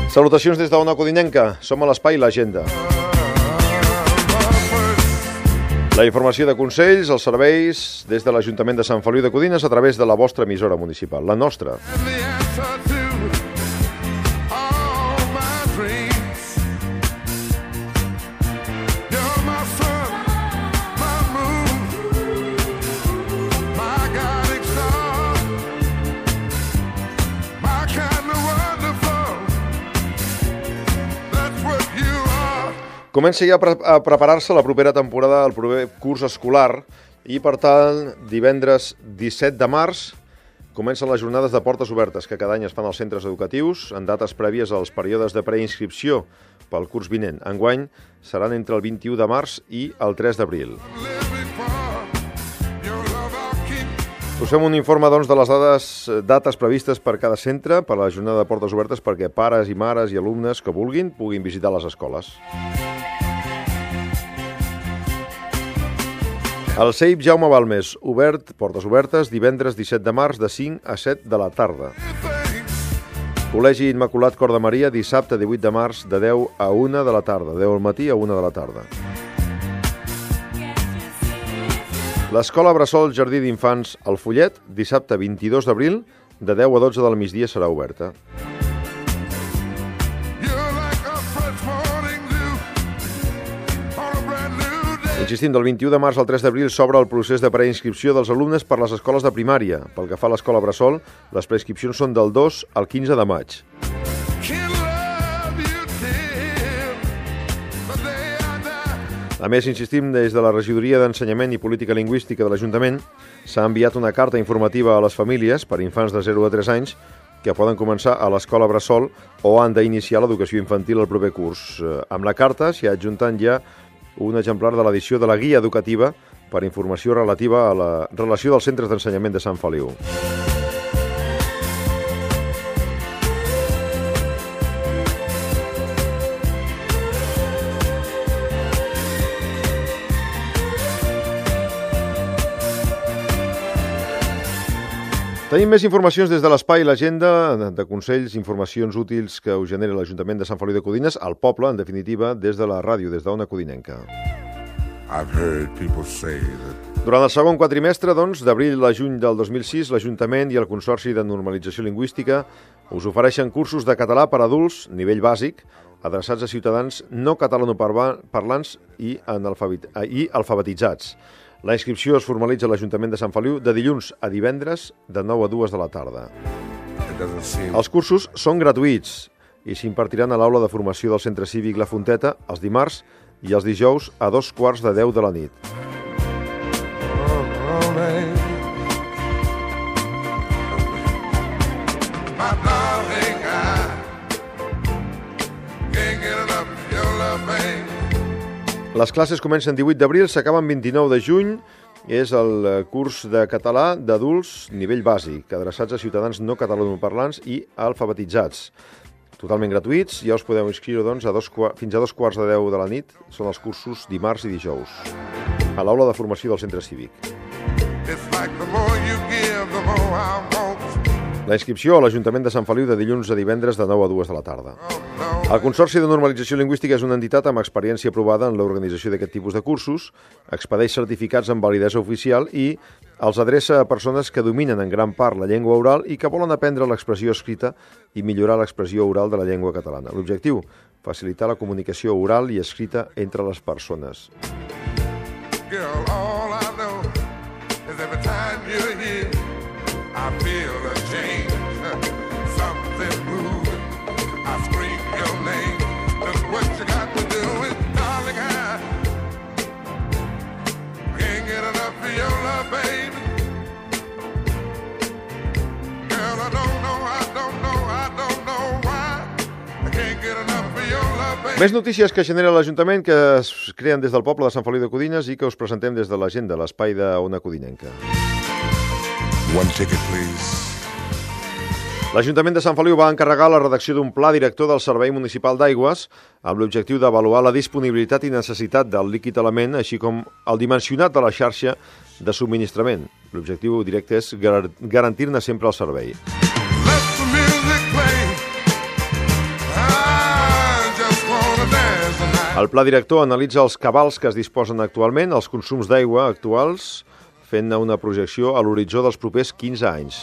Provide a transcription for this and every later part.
Salutacions des d'Ona Codinenca. Som a l'Espai l'Agenda. La informació de consells, els serveis des de l'Ajuntament de Sant Feliu de Codines a través de la vostra emissora municipal, la nostra. Comença ja a preparar-se la propera temporada, el proper curs escolar, i per tant, divendres 17 de març comencen les jornades de portes obertes que cada any es fan als centres educatius en dates prèvies als períodes de preinscripció pel curs vinent. Enguany seran entre el 21 de març i el 3 d'abril. Us fem un informe doncs, de les dates previstes per cada centre per a la jornada de portes obertes perquè pares i mares i alumnes que vulguin puguin visitar les escoles. El CEIP Jaume Balmes, obert, portes obertes, divendres 17 de març de 5 a 7 de la tarda. Col·legi Immaculat Cor de Maria, dissabte 18 de març de 10 a 1 de la tarda, 10 al matí a 1 de la tarda. L'Escola Bressol Jardí d'Infants El Follet, dissabte 22 d'abril, de 10 a 12 del migdia serà oberta. Insistim, del 21 de març al 3 d'abril s'obre el procés de preinscripció dels alumnes per les escoles de primària. Pel que fa a l'Escola Bressol, les preinscripcions són del 2 al 15 de maig. A més, insistim, des de la Regidoria d'Ensenyament i Política Lingüística de l'Ajuntament s'ha enviat una carta informativa a les famílies per infants de 0 a 3 anys que poden començar a l'Escola Bressol o han d'iniciar l'educació infantil el proper curs. Amb la carta s'hi ha adjuntant ja un exemplar de l'edició de la Guia Educativa per informació relativa a la relació dels centres d'ensenyament de Sant Feliu. Tenim més informacions des de l'Espai l'Agenda, de consells, informacions útils que us genera l'Ajuntament de Sant Feliu de Codines, al poble, en definitiva, des de la ràdio, des d'Ona Codinenca. Durant el segon quadrimestre, doncs, d'abril a juny del 2006, l'Ajuntament i el Consorci de Normalització Lingüística us ofereixen cursos de català per a adults, nivell bàsic, adreçats a ciutadans no catalanoparlants i alfabetitzats. La inscripció es formalitza a l'Ajuntament de Sant Feliu de dilluns a divendres de 9 a 2 de la tarda. Els cursos són gratuïts i s'impartiran a l'aula de formació del Centre Cívic La Fonteta els dimarts i els dijous a 9:15 de la nit. Les classes comencen 18 d'abril, s'acaben 29 de juny. És el curs de català d'adults nivell bàsic, adreçats a ciutadans no catalanoparlants i alfabetitzats. Totalment gratuïts, ja us podeu inscriure doncs, fins a 9:15 de la nit. Són els cursos dimarts i dijous, a l'aula de formació del Centre Cívic. La inscripció a l'Ajuntament de Sant Feliu de dilluns a divendres de 9 a 2 de la tarda. El Consorci de Normalització Lingüística és una entitat amb experiència provada en l'organització d'aquest tipus de cursos, expedeix certificats amb validesa oficial i els adreça a persones que dominen en gran part la llengua oral i que volen aprendre l'expressió escrita i millorar l'expressió oral de la llengua catalana. L'objectiu, facilitar la comunicació oral i escrita entre les persones. Més notícies que genera l'Ajuntament que es creen des del poble de Sant Feliu de Codines i que us presentem des de l'Agenda, l'Espai d'Ona Codinenca. L'Ajuntament de Sant Feliu va encarregar la redacció d'un pla director del Servei Municipal d'Aigües amb l'objectiu d'avaluar la disponibilitat i necessitat del líquid element, així com el dimensionat de la xarxa de subministrament. L'objectiu directe és garantir-ne sempre el servei. El pla director analitza els cabals que es disposen actualment, els consums d'aigua actuals, fent-ne una projecció a l'horitzó dels propers 15 anys.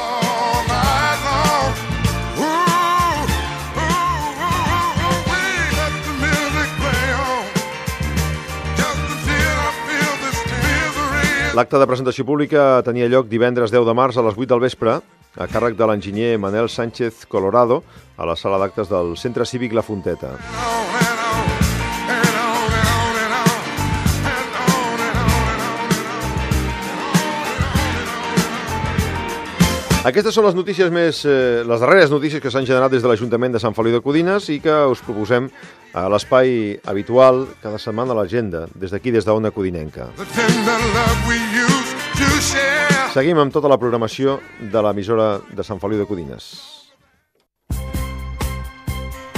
L'acte de presentació pública tenia lloc divendres 10 de març a les 8 del vespre, a càrrec de l'enginyer Manel Sánchez Colorado, a la sala d'actes del Centre Cívic La Fonteta. Aquestes són les notícies les darreres notícies que s'han generat des de l'Ajuntament de Sant Feliu de Codines i que us proposem a l'espai habitual cada setmana a l'agenda, des d'aquí, des d'Ona Codinenca. Seguim amb tota la programació de l'emissora de Sant Feliu de Codines.